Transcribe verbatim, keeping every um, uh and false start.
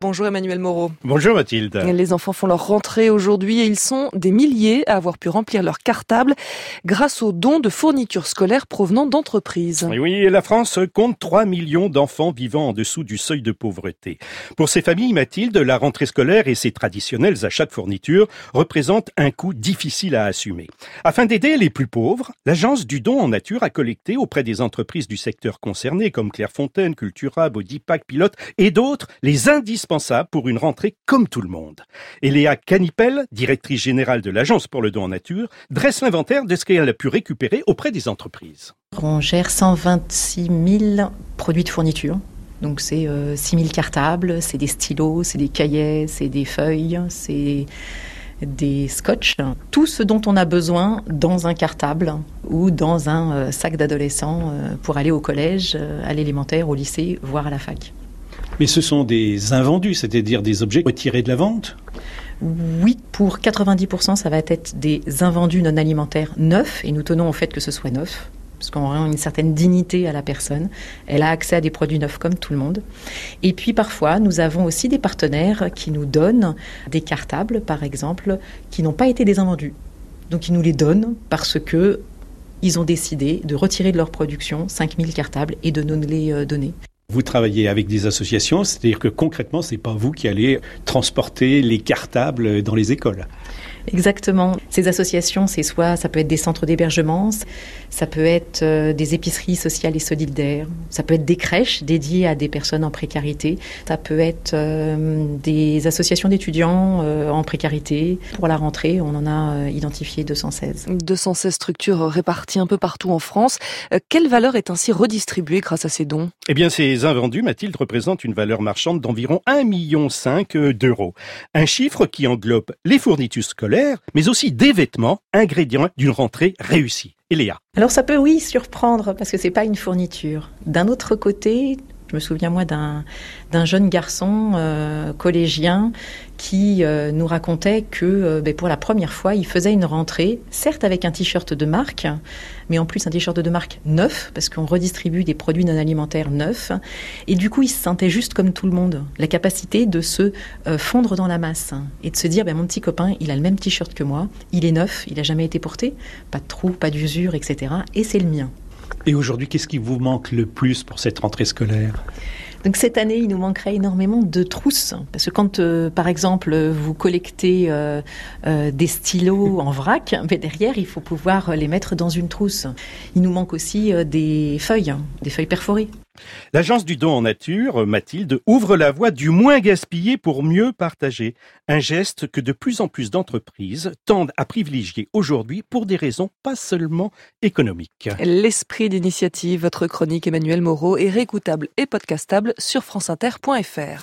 Bonjour Emmanuel Moreau. Bonjour Mathilde. Les enfants font leur rentrée aujourd'hui et ils sont des milliers à avoir pu remplir leur cartable grâce aux dons de fournitures scolaires provenant d'entreprises. Et oui, la France compte trois millions d'enfants vivant en dessous du seuil de pauvreté. Pour ces familles, Mathilde, la rentrée scolaire et ses traditionnels achats de fournitures représentent un coût difficile à assumer. Afin d'aider les plus pauvres, l'Agence du don en nature a collecté auprès des entreprises du secteur concerné comme Clairefontaine, Cultura, Bodypack, Pilote et d'autres les indispensables pour une rentrée comme tout le monde. Et Léa Canipel, directrice générale de l'Agence pour le don en nature, dresse l'inventaire de ce qu'elle a pu récupérer auprès des entreprises. On gère cent vingt-six mille produits de fourniture. Donc c'est euh, six mille cartables, c'est des stylos, c'est des cahiers, c'est des feuilles, c'est des scotch. Tout ce dont on a besoin dans un cartable ou dans un euh, sac d'adolescent euh, pour aller au collège, euh, à l'élémentaire, au lycée, voire à la fac. Mais ce sont des invendus, c'est-à-dire des objets retirés de la vente ? Oui, pour quatre-vingt-dix pour cent, ça va être des invendus non alimentaires neufs, et nous tenons au fait que ce soit neuf, parce qu'on rend une certaine dignité à la personne. Elle a accès à des produits neufs comme tout le monde. Et puis parfois, nous avons aussi des partenaires qui nous donnent des cartables, par exemple, qui n'ont pas été des invendus. Donc ils nous les donnent parce que ils ont décidé de retirer de leur production cinq mille cartables et de nous les donner. Vous travaillez avec des associations, c'est-à-dire que concrètement, c'est pas vous qui allez transporter les cartables dans les écoles. Exactement. Ces associations, c'est soit ça peut être des centres d'hébergement, ça peut être euh, des épiceries sociales et solidaires, ça peut être des crèches dédiées à des personnes en précarité, ça peut être euh, des associations d'étudiants euh, en précarité. Pour la rentrée, on en a euh, identifié deux cent seize. deux cent seize structures réparties un peu partout en France. Euh, quelle valeur est ainsi redistribuée grâce à ces dons ? Eh bien, ces invendus, Mathilde, représentent une valeur marchande d'environ un virgule cinq million d'euros. Un chiffre qui englobe les fournitures scolaires, mais aussi des vêtements, ingrédients d'une rentrée réussie. Et Léa ? Alors ça peut, oui, surprendre, parce que c'est pas une fourniture. D'un autre côté, je me souviens, moi, d'un, d'un jeune garçon euh, collégien qui euh, nous racontait que euh, ben, pour la première fois, il faisait une rentrée, certes avec un t-shirt de marque, mais en plus un t-shirt de marque neuf, parce qu'on redistribue des produits non alimentaires neufs. Et du coup, il se sentait juste comme tout le monde. La capacité de se euh, fondre dans la masse et de se dire, ben, mon petit copain, il a le même t-shirt que moi, il est neuf, il n'a jamais été porté, pas de trous, pas d'usure, et cetera. Et c'est le mien. Et aujourd'hui, qu'est-ce qui vous manque le plus pour cette rentrée scolaire ? Donc cette année, il nous manquerait énormément de trousses. Parce que quand, euh, par exemple, vous collectez euh, euh, des stylos en vrac, mais derrière, il faut pouvoir les mettre dans une trousse. Il nous manque aussi euh, des feuilles, des feuilles perforées. L'Agence du don en nature, Mathilde, ouvre la voie du moins gaspillé pour mieux partager. Un geste que de plus en plus d'entreprises tendent à privilégier aujourd'hui pour des raisons pas seulement économiques. L'esprit d'initiative, votre chronique Emmanuel Moreau est réécoutable et podcastable sur franceinter point fr.